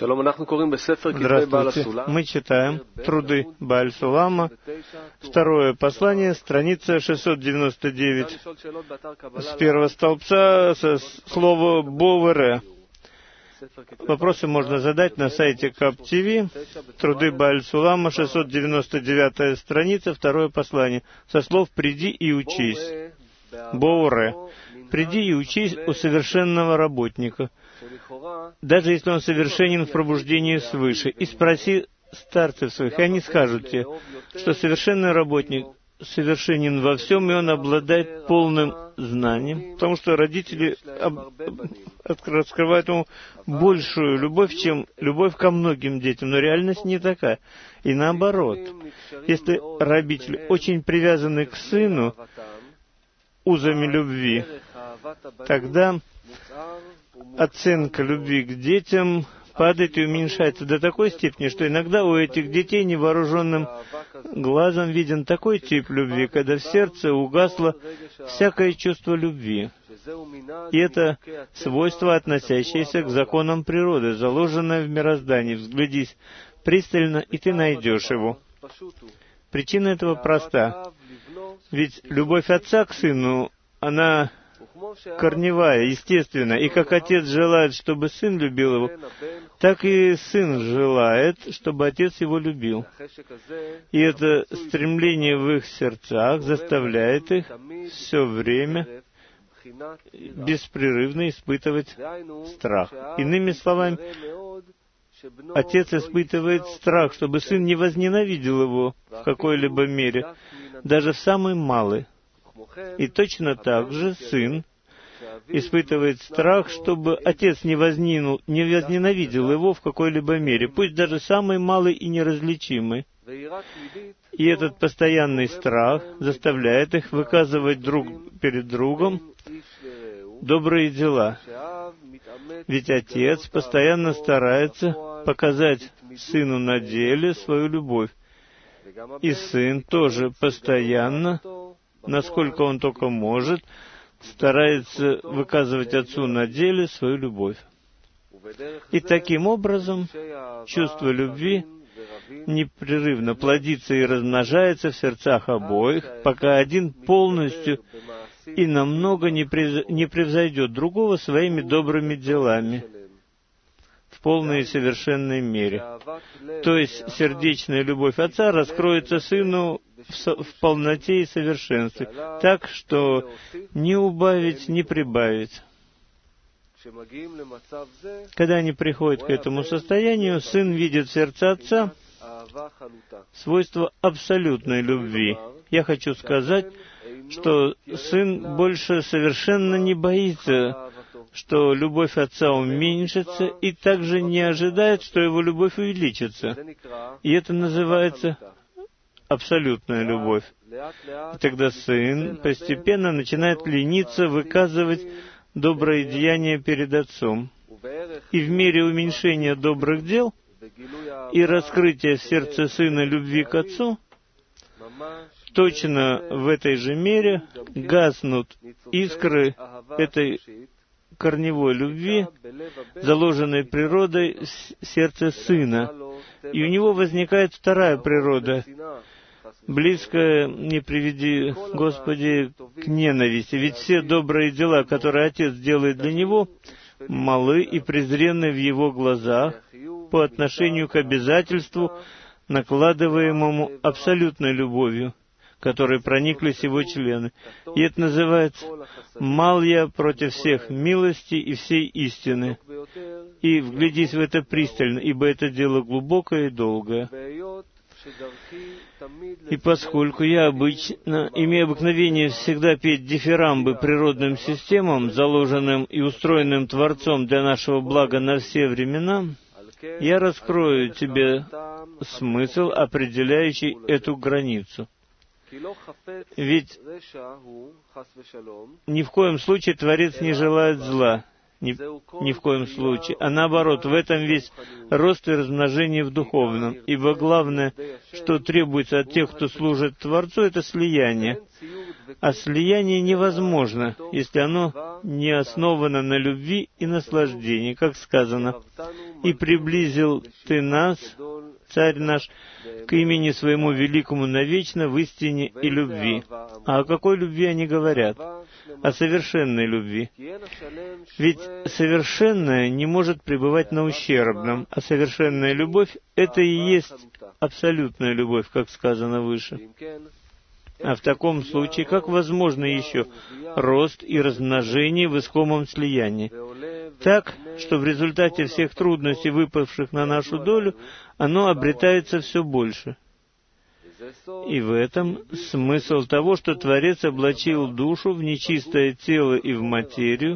Здравствуйте. Мы читаем труды Бааль Сулама, второе послание, страница 699, с первого столбца, со слова «Бовере». Вопросы можно задать на сайте КАП-ТВ, труды Бааль Сулама, 699 страница, второе послание, со слов «Приди и учись». Боуре. «Приди и учись у совершенного работника, даже если он совершенен в пробуждении свыше, и спроси старцев своих, и они скажут тебе, что совершенный работник совершенен во всем, и он обладает полным знанием, потому что родители раскрывают ему большую любовь, чем любовь ко многим детям, но реальность не такая. И наоборот, если родители очень привязаны к сыну узами любви, тогда оценка любви к детям падает и уменьшается до такой степени, что иногда у этих детей невооруженным глазом виден такой тип любви, когда в сердце угасло всякое чувство любви. И это свойство, относящееся к законам природы, заложенное в мироздании. Взглядись пристально, и ты найдешь его. Причина этого проста. Ведь любовь отца к сыну, она корневая, естественная. И как отец желает, чтобы сын любил его, так и сын желает, чтобы отец его любил. И это стремление в их сердцах заставляет их все время беспрерывно испытывать страх. Иными словами, отец испытывает страх, чтобы сын не возненавидел его в какой-либо мере, даже в самой малой. И точно так же сын испытывает страх, чтобы отец не возненавидел его в какой-либо мере, пусть даже самый малый и неразличимый. И этот постоянный страх заставляет их выказывать друг перед другом добрые дела. Ведь отец постоянно старается показать сыну на деле свою любовь. И сын тоже постоянно, насколько он только может, старается выказывать отцу на деле свою любовь. И таким образом чувство любви непрерывно плодится и размножается в сердцах обоих, пока один полностью и намного не превзойдет другого своими добрыми делами в полной и совершенной мере. То есть сердечная любовь отца раскроется сыну в полноте и совершенстве, так что не убавить, не прибавить. Когда они приходят к этому состоянию, сын видит в сердце отца свойство абсолютной любви. Я хочу сказать, что сын больше совершенно не боится, что любовь отца уменьшится, и также не ожидает, что его любовь увеличится. И это называется абсолютная любовь. И тогда сын постепенно начинает лениться выказывать добрые деяния перед отцом. И в мере уменьшения добрых дел и раскрытия в сердце сына любви к отцу, точно в этой же мере гаснут искры этой корневой любви, заложенной природой в сердце сына. И у него возникает вторая природа, близкая, не приведи, Господи, к ненависти. Ведь все добрые дела, которые Отец делает для него, малы и презренны в его глазах по отношению к обязательству, накладываемому абсолютной любовью, которой прониклись его члены. И это называется «мал я против всех милости и всей истины». И вглядись в это пристально, ибо это дело глубокое и долгое. И поскольку я имею обыкновение всегда петь дифирамбы природным системам, заложенным и устроенным Творцом для нашего блага на все времена, я раскрою тебе смысл, определяющий эту границу. Ведь ни в коем случае Творец не желает зла, ни в коем случае, а наоборот, в этом весь рост и размножение в духовном, ибо главное, что требуется от тех, кто служит Творцу, это слияние. А слияние невозможно, если оно не основано на любви и наслаждении, как сказано: «И приблизил Ты нас, Царь наш, к имени Своему великому навечно в истине и любви». А о какой любви они говорят? О совершенной любви. Ведь совершенное не может пребывать на ущербном, а совершенная любовь — это и есть абсолютная любовь, как сказано выше. А в таком случае, как возможно еще рост и размножение в искомом слиянии? Так, что в результате всех трудностей, выпавших на нашу долю, оно обретается все больше. И в этом смысл того, что Творец облачил душу в нечистое тело и в материю,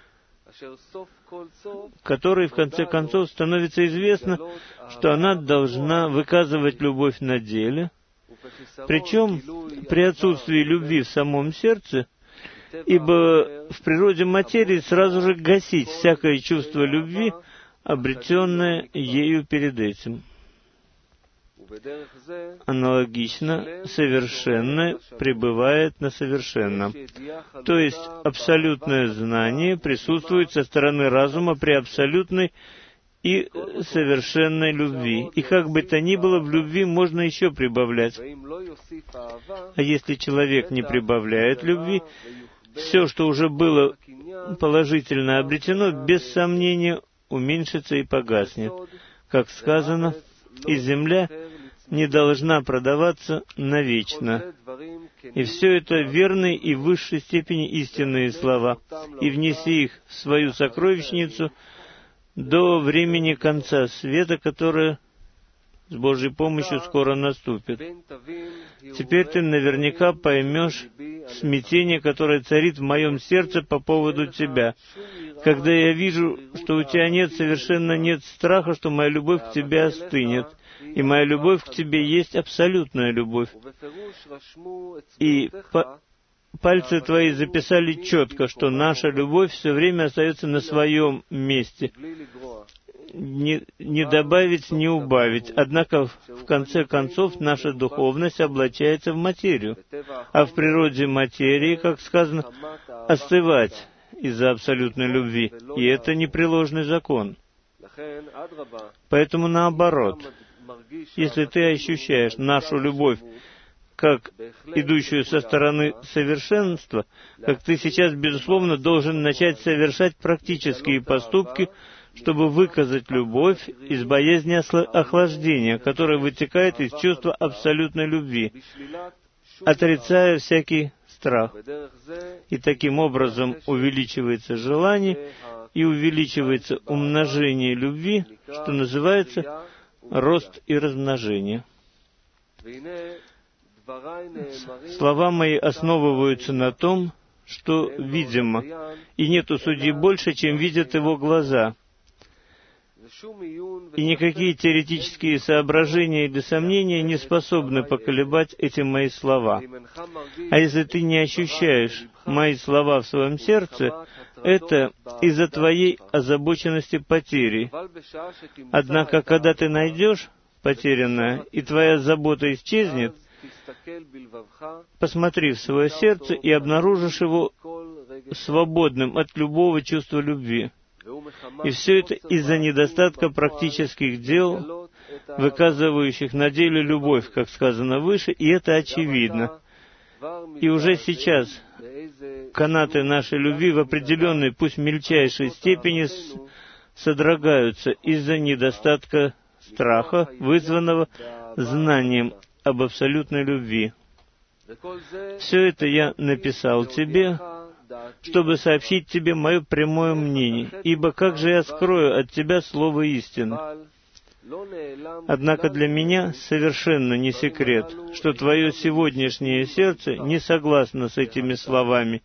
которой в конце концов становится известно, что она должна выказывать любовь на деле, причем при отсутствии любви в самом сердце, ибо в природе материи сразу же гасить всякое чувство любви, обретенное ею перед этим. Аналогично, совершенное пребывает на совершенном. То есть, абсолютное знание присутствует со стороны разума при абсолютной и совершенной любви. И как бы то ни было, в любви можно еще прибавлять. А если человек не прибавляет любви, все, что уже было положительно обретено, без сомнения уменьшится и погаснет. Как сказано, и земля не должна продаваться навечно. И все это верные и в высшей степени истинные слова. И внеси их в свою сокровищницу до времени конца света, которое с Божьей помощью скоро наступит. Теперь ты наверняка поймешь смятение, которое царит в моем сердце по поводу тебя. Когда я вижу, что у тебя совершенно нет страха, что моя любовь к тебе остынет. И моя любовь к тебе есть абсолютная любовь. И пальцы твои записали четко, что наша любовь все время остается на своем месте. Не добавить, не убавить. Однако, в конце концов, наша духовность облачается в материю. А в природе материи, как сказано, остывать из-за абсолютной любви. И это непреложный закон. Поэтому наоборот, если ты ощущаешь нашу любовь как идущую со стороны совершенства, как ты сейчас, безусловно, должен начать совершать практические поступки, чтобы выказать любовь из боязни охлаждения, которая вытекает из чувства абсолютной любви, отрицая всякий страх. И таким образом увеличивается желание и увеличивается умножение любви, что называется рост и размножение. Слова мои основываются на том, что видимо, и нету судьи больше, чем видят его глаза. И никакие теоретические соображения или сомнения не способны поколебать эти мои слова. А если ты не ощущаешь мои слова в своем сердце, это из-за твоей озабоченности потерей. Однако, когда ты найдешь потерянное, и твоя забота исчезнет, посмотри в свое сердце и обнаружишь его свободным от любого чувства любви. И все это из-за недостатка практических дел, выказывающих на деле любовь, как сказано выше, и это очевидно. И уже сейчас канаты нашей любви в определенной, пусть мельчайшей степени содрогаются из-за недостатка страха, вызванного знанием об абсолютной любви. Все это я написал тебе, чтобы сообщить тебе мое прямое мнение, ибо как же я скрою от тебя слово истины? Однако для меня совершенно не секрет, что твое сегодняшнее сердце не согласно с этими словами,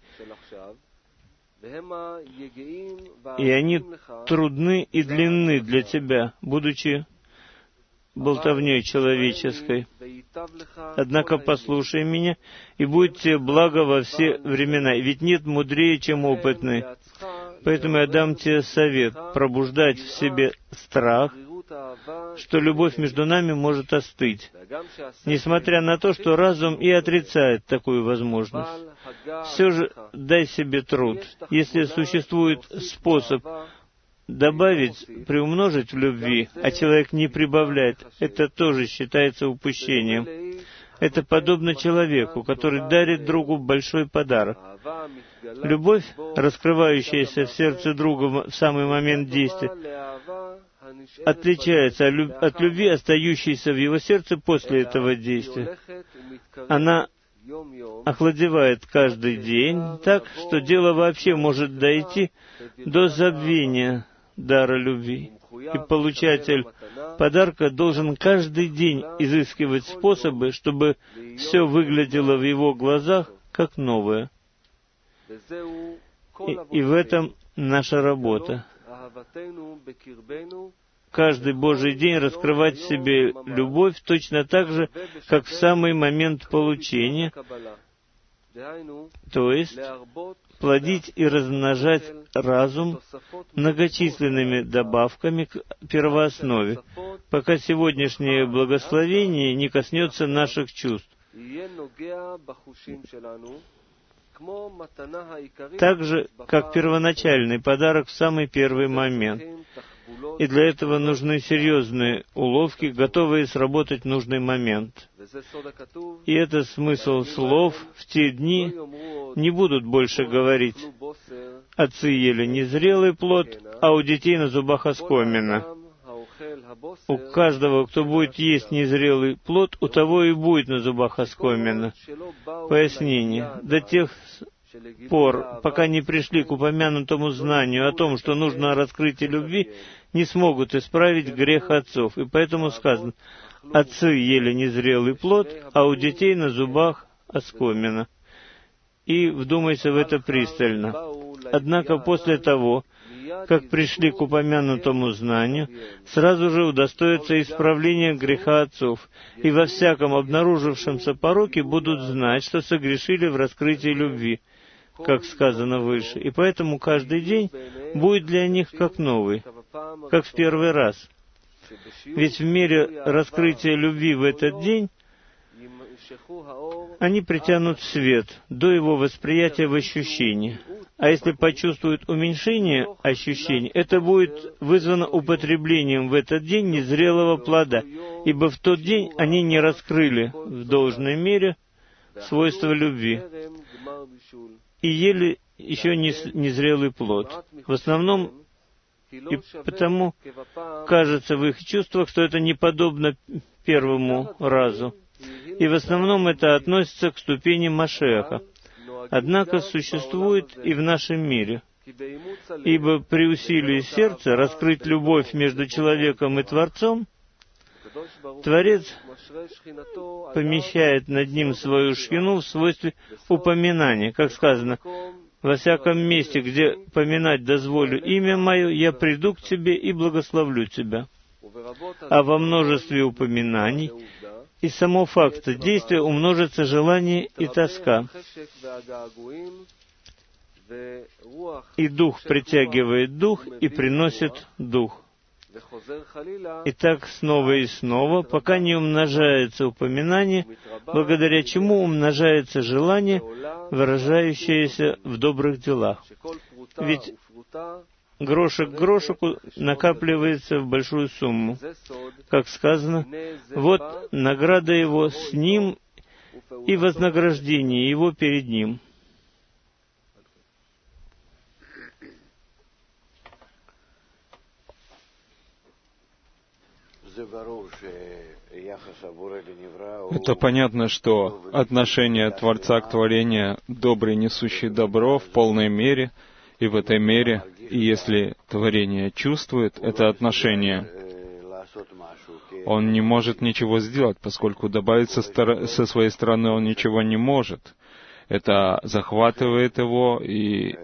и они трудны и длинны для тебя, будучи болтовней человеческой. Однако послушай меня, и будь тебе благо во все времена, ведь нет мудрее, чем опытный. Поэтому я дам тебе совет пробуждать в себе страх что любовь между нами может остыть, несмотря на то, что разум и отрицает такую возможность. Все же дай себе труд. Если существует способ добавить, приумножить в любви, а человек не прибавляет, это тоже считается упущением. Это подобно человеку, который дарит другу большой подарок. Любовь, раскрывающаяся в сердце друга в самый момент действия, отличается от любви, остающейся в его сердце после этого действия. Она охладевает каждый день так, что дело вообще может дойти до забвения дара любви. И получатель подарка должен каждый день изыскивать способы, чтобы все выглядело в его глазах как новое. И в этом наша работа. Каждый Божий день раскрывать в себе любовь точно так же, как в самый момент получения, то есть плодить и размножать разум многочисленными добавками к первооснове, пока сегодняшнее благословение не коснется наших чувств. Так же, как первоначальный подарок в самый первый момент. И для этого нужны серьезные уловки, готовые сработать в нужный момент. И это смысл слов: в те дни не будут больше говорить: отцы ели незрелый плод, а у детей на зубах оскомина. У каждого, кто будет есть незрелый плод, у того и будет на зубах оскомина. Пояснение. До тех пор, пока не пришли к упомянутому знанию о том, что нужно о раскрытии любви, не смогут исправить грех отцов. И поэтому сказано: отцы ели незрелый плод, а у детей на зубах оскомина. И вдумайся в это пристально. Однако после того, как пришли к упомянутому знанию, сразу же удостоятся исправления греха отцов, и во всяком обнаружившемся пороке будут знать, что согрешили в раскрытии любви, как сказано выше, и поэтому каждый день будет для них как новый, как в первый раз. Ведь в мере раскрытия любви в этот день они притянут свет до его восприятия в ощущении. А если почувствуют уменьшение ощущений, это будет вызвано употреблением в этот день незрелого плода, ибо в тот день они не раскрыли в должной мере свойства любви и ели еще незрелый плод. В основном и потому кажется в их чувствах, что это не подобно первому разу. И в основном это относится к ступени Машиаха. Однако существует и в нашем мире. Ибо при усилии сердца раскрыть любовь между человеком и Творцом, Творец помещает над ним свою шхину в свойстве упоминания. Как сказано: «Во всяком месте, где поминать дозволю имя Мое, я приду к тебе и благословлю тебя». А во множестве упоминаний и само факта действия умножится желание и тоска. И дух притягивает дух и приносит дух. И так снова и снова, пока не умножается упоминание, благодаря чему умножается желание, выражающееся в добрых делах. Ведь грошек к грошику накапливается в большую сумму. Как сказано: вот награда его с ним и вознаграждение его перед ним. Это понятно, что отношение Творца к творению, добрый, несущий добро, в полной мере, и в этой мере, и если творение чувствует это отношение, он не может ничего сделать, поскольку добавить со своей стороны он ничего не может. Это захватывает его и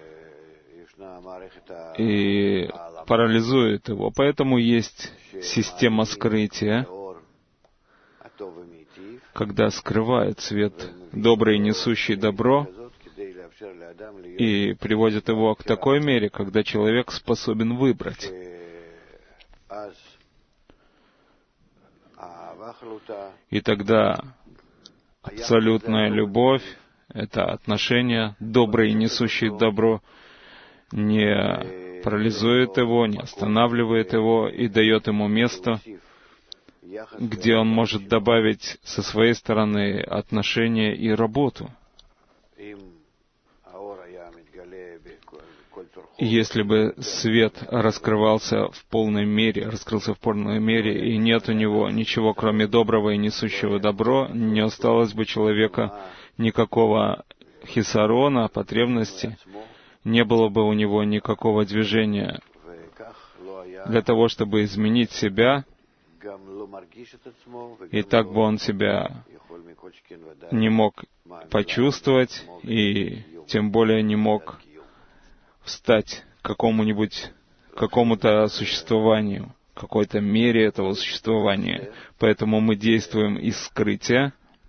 парализует его. Поэтому есть система скрытия, когда скрывает свет добрый, несущий добро, и приводит его к такой мере, когда человек способен выбрать. И тогда абсолютная любовь — это отношение, доброе и несущее добро, не парализует его, не останавливает его и дает ему место, где он может добавить со своей стороны отношения и работу. Если бы свет раскрылся в полной мере, и нет у него ничего, кроме доброго и несущего добро, не осталось бы человека никакого хисарона, потребности, не было бы у него никакого движения для того, чтобы изменить себя, и так бы он себя не мог почувствовать, и тем более не мог встать к какому-то существованию, какой-то мере этого существования. Поэтому мы действуем из скрытия,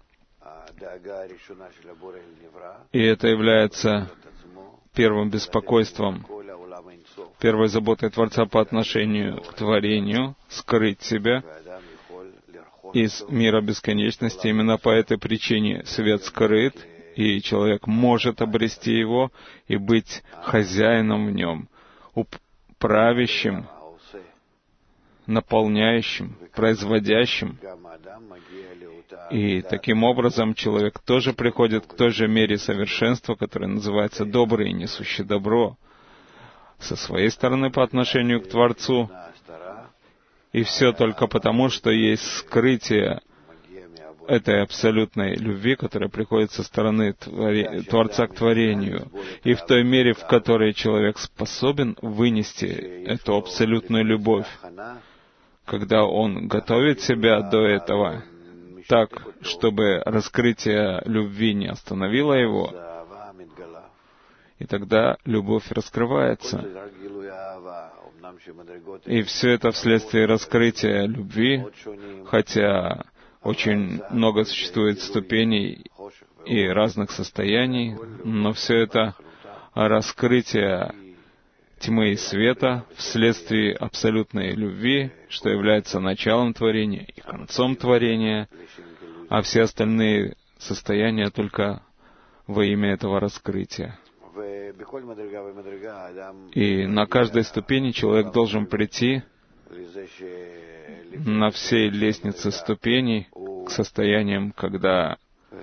и это является первым беспокойством, первой заботой Творца по отношению к творению, скрыть себя из мира бесконечности. Именно по этой причине свет скрыт, и человек может обрести его и быть хозяином в нем, правящим, наполняющим, производящим. И таким образом человек тоже приходит к той же мере совершенства, которая называется добрый и несущий добро, со своей стороны по отношению к Творцу. И все только потому, что есть скрытие этой абсолютной любви, которая приходит со стороны Творца к творению. И в той мере, в которой человек способен вынести эту абсолютную любовь, когда он готовит себя до этого так, чтобы раскрытие любви не остановило его, и тогда любовь раскрывается. И все это вследствие раскрытия любви, хотя очень много существует ступеней и разных состояний, но все это раскрытие тьмы и света вследствие абсолютной любви, что является началом творения и концом творения, а все остальные состояния только во имя этого раскрытия. И на каждой ступени человек должен прийти на всей лестнице ступеней к состояниям, когда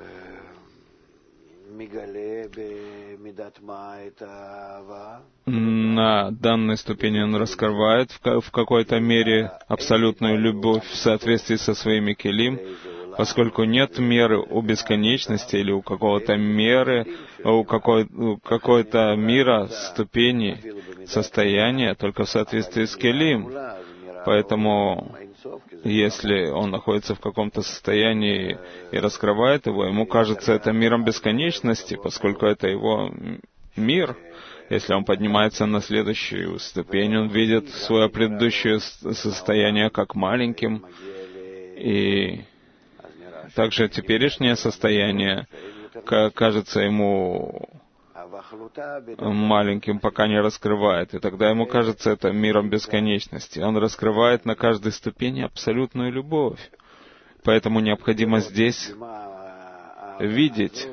на данной ступени он раскрывает в какой-то мере абсолютную любовь в соответствии со своими келим, поскольку нет меры у бесконечности или у какого-то меры, у какой-то мира, ступени, состояния, только в соответствии с келим. Поэтому, если он находится в каком-то состоянии и раскрывает его, ему кажется это миром бесконечности, поскольку это его мир. Если он поднимается на следующую ступень, он видит свое предыдущее состояние как маленьким, и также теперешнее состояние кажется ему маленьким, пока не раскрывает. И тогда ему кажется это миром бесконечности. Он раскрывает на каждой ступени абсолютную любовь. Поэтому необходимо здесь видеть,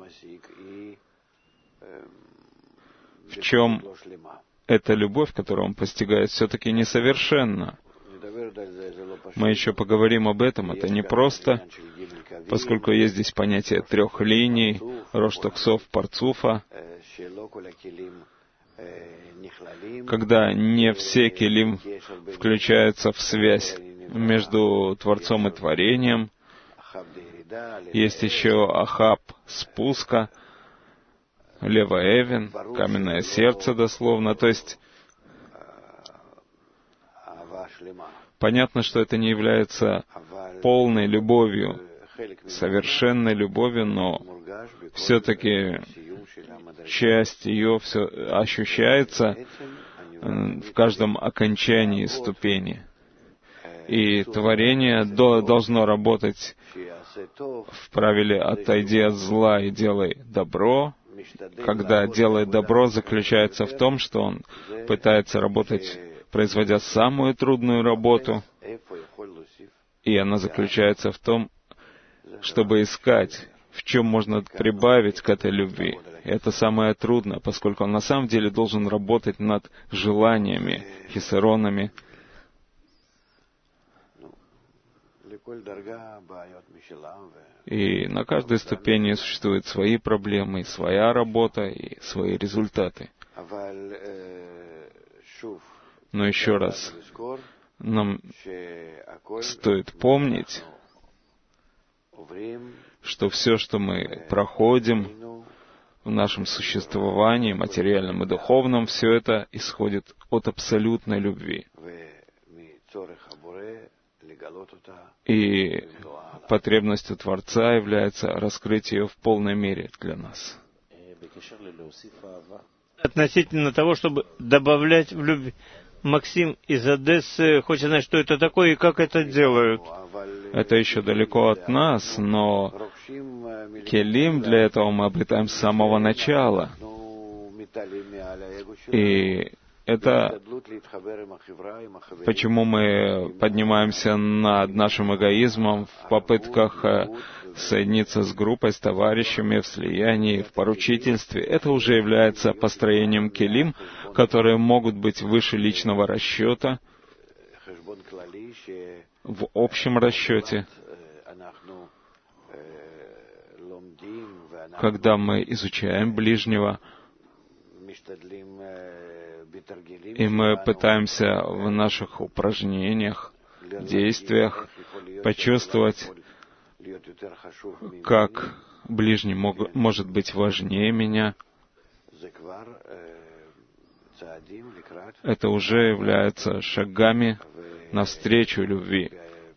в чем эта любовь, которую он постигает, все-таки несовершенна. Мы еще поговорим об этом. Это непросто, поскольку есть здесь понятие 3 линий, Рош Токсов, Парцуфа, когда не все келим включаются в связь между Творцом и Творением. Есть еще Ахаб, спуска, Лева Эвен, каменное сердце дословно. То есть понятно, что это не является полной любовью, совершенной любовью, но все-таки часть ее все ощущается в каждом окончании ступени. И творение должно работать в правиле «отойди от зла и делай добро». Когда делает добро, заключается в том, что он пытается работать, производя самую трудную работу, И она заключается в том, чтобы искать, в чем можно прибавить к этой любви. И это самое трудное, поскольку он на самом деле должен работать над желаниями, хисаронами. И на каждой ступени существуют свои проблемы, своя работа и свои результаты. Но еще раз, нам стоит помнить, что все, что мы проходим в нашем существовании, материальном и духовном, все это исходит от абсолютной любви. И потребностью Творца является раскрыть ее в полной мере для нас. Относительно того, чтобы добавлять в любви, Максим из Одессы хочет знать, что это такое и как это делают. Это еще далеко от нас, но келим для этого мы обретаем с самого начала. И это почему мы поднимаемся над нашим эгоизмом в попытках соединиться с группой, с товарищами в слиянии, в поручительстве. Это уже является построением келим, которые могут быть выше личного расчета, в общем расчете, когда мы изучаем ближнего, и мы пытаемся в наших упражнениях, действиях почувствовать, как ближний может быть важнее меня. Это уже является шагами навстречу любви.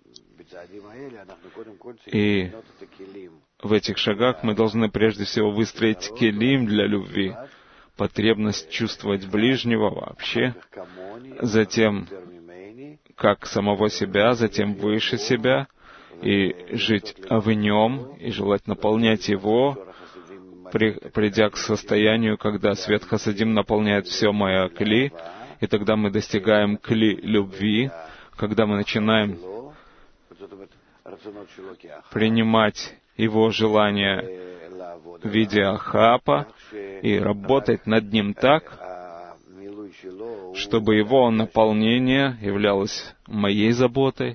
И в этих шагах мы должны прежде всего выстроить келим для любви, потребность чувствовать ближнего вообще, затем как самого себя, затем выше себя, и жить в нем, и желать наполнять его, придя к состоянию, когда свет хасадим наполняет все мое кли, и тогда мы достигаем кли любви, когда мы начинаем принимать его желания в виде ахапа и работать над ним так, чтобы его наполнение являлось моей заботой.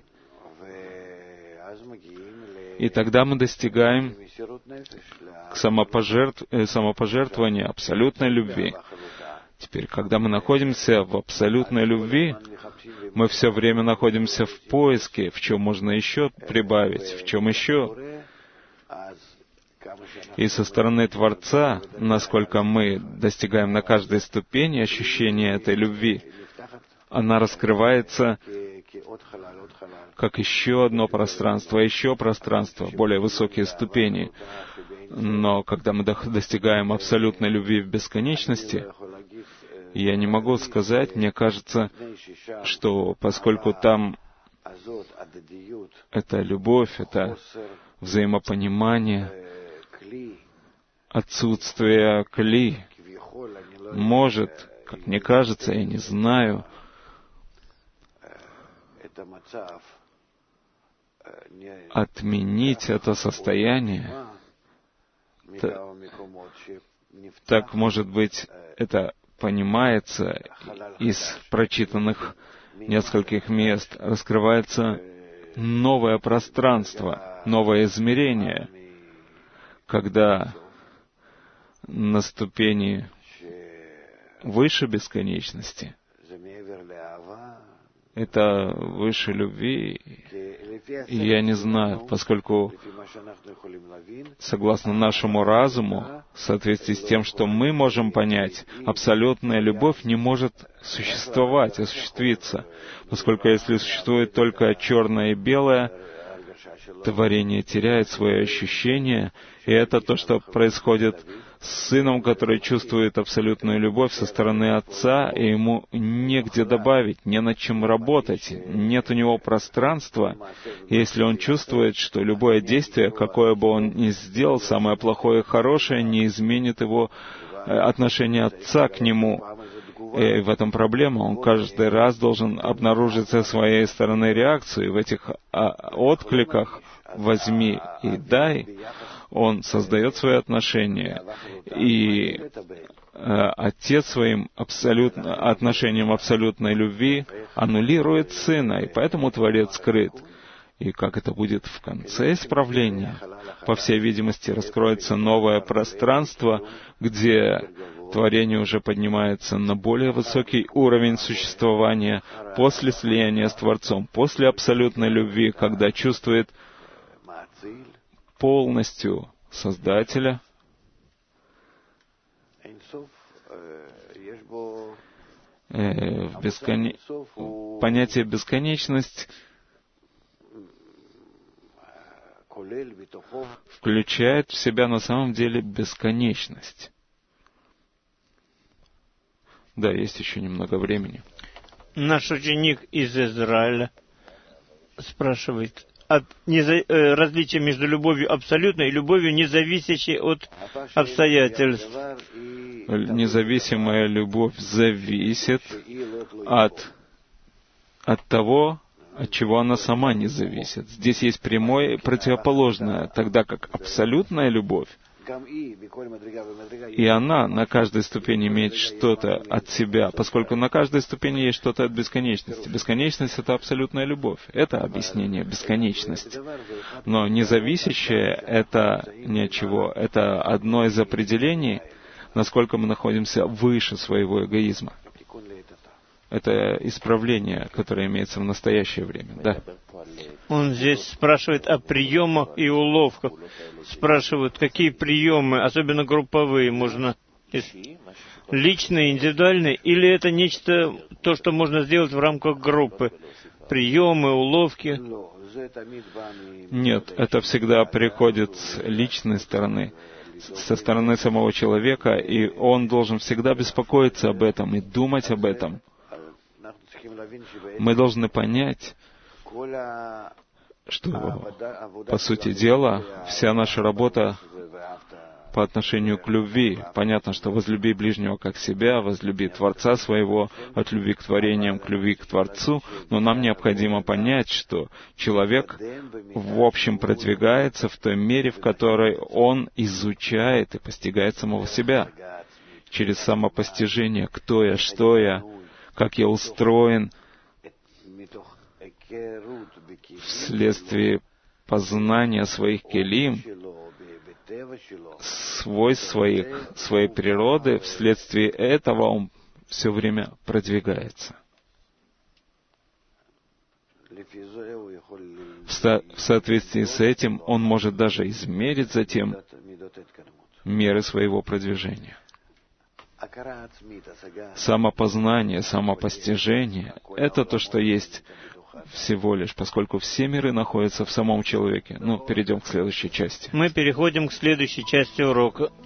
И тогда мы достигаем к самопожертвованию абсолютной любви. Теперь, когда мы находимся в абсолютной любви, мы все время находимся в поиске, в чем можно еще прибавить, в чем еще. И со стороны Творца, насколько мы достигаем на каждой ступени ощущения этой любви, она раскрывается как еще одно пространство, более высокие ступени. Но когда мы достигаем абсолютной любви в бесконечности, я не могу сказать, мне кажется, что поскольку там это любовь, это взаимопонимание, отсутствие кли может, как мне кажется, я не знаю, отменить это состояние. Так, может быть, это понимается из прочитанных нескольких мест, раскрывается новое пространство, новое измерение, когда на ступени выше бесконечности, это выше любви, и я не знаю, поскольку, согласно нашему разуму, в соответствии с тем, что мы можем понять, абсолютная любовь не может существовать, осуществиться, поскольку если существует только черное и белое, творение теряет свое ощущение, и это то, что происходит с сыном, который чувствует абсолютную любовь со стороны отца, и ему негде добавить, не над чем работать, нет у него пространства. И если он чувствует, что любое действие, какое бы он ни сделал, самое плохое и хорошее, не изменит его отношение отца к нему. И в этом проблема. Он каждый раз должен обнаружить со своей стороны реакцию. И в этих откликах «возьми» и «дай» он создает свои отношения. И Отец своим отношением абсолютной любви аннулирует Сына, и поэтому Творец скрыт. И как это будет в конце исправления, по всей видимости, раскроется новое пространство, где творение уже поднимается на более высокий уровень существования после слияния с Творцом, после абсолютной любви, когда чувствует полностью Создателя. Понятие «бесконечность» включает в себя на самом деле бесконечность. Да, есть еще немного времени. Наш ученик из Израиля спрашивает различие между любовью абсолютной и любовью, независящей от обстоятельств. Независимая любовь зависит от того, от чего она сама не зависит. Здесь есть прямое и противоположное, тогда как абсолютная любовь, и она на каждой ступени имеет что-то от себя, поскольку на каждой ступени есть что-то от бесконечности. Бесконечность — это абсолютная любовь. Это объяснение бесконечности. Но независящее — это ни от чего. Это одно из определений, насколько мы находимся выше своего эгоизма. Это исправление, которое имеется в настоящее время. Да. Он здесь спрашивает о приемах и уловках. Спрашивают, какие приемы, особенно групповые, можно личные, индивидуальные, или это нечто, то, что можно сделать в рамках группы? Приемы, уловки? Нет, это всегда приходит с личной стороны, со стороны самого человека, и он должен всегда беспокоиться об этом и думать об этом. Мы должны понять, что, по сути дела, вся наша работа по отношению к любви. Понятно, что возлюби ближнего как себя, возлюби Творца своего, от любви к творениям к любви к Творцу, но нам необходимо понять, что человек в общем продвигается в той мере, в которой он изучает и постигает самого себя. Через самопостижение, кто я, что я, как я устроен, вследствие познания своих келим, свойств своей природы, вследствие этого он все время продвигается. В соответствии с этим он может даже измерить затем меры своего продвижения. Самопознание, самопостижение — это то, что есть всего лишь, поскольку все миры находятся в самом человеке. Перейдем к следующей части. Мы переходим к следующей части урока.